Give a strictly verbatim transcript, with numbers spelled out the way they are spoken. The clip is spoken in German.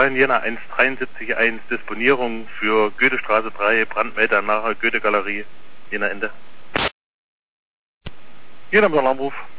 Rhein Jena eins drei sieben eins, Disponierung für Goethestraße drei, Brandmelder nahe Goethe-Galerie, Jena Ende. Jena mit Alarmruf.